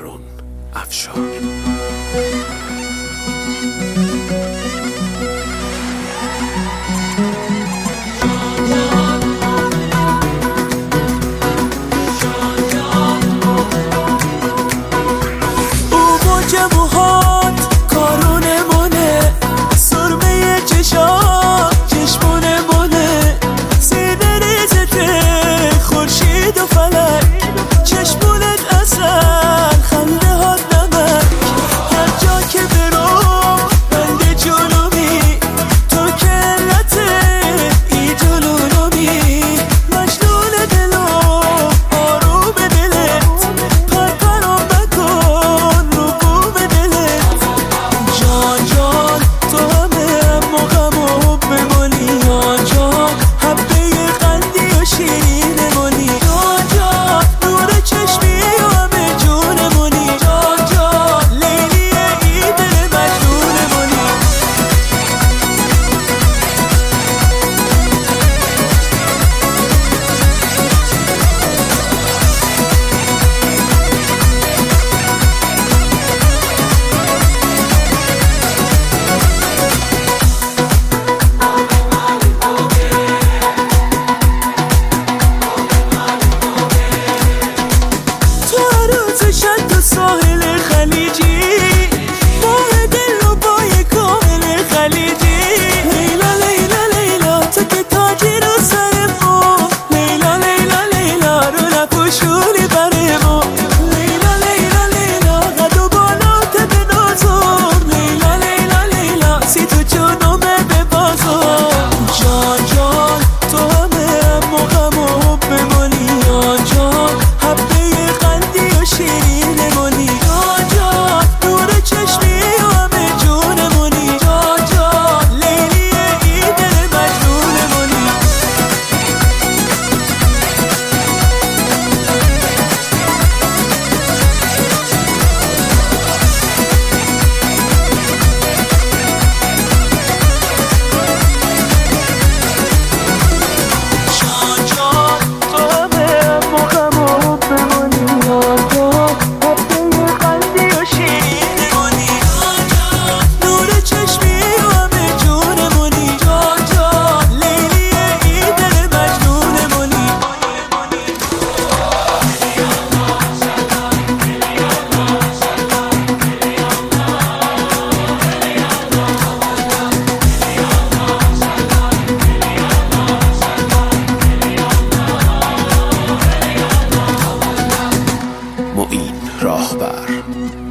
هارون افشار. ساحل خلیجی ماه دل و بای کامل خلیجی. لیلا لیلا لیلا تو که تاجی رو سر ما، لیلا لیلا لیلا رو نپوشونی بر ما. لیلا لیلا لیلا قد و بالات به نازم، لیلا لیلا لیلا سی تو جنومه به بازم. جان جان تو همه موقم و بمانی، جان جان حبه قندی و شیرین معین راهبر.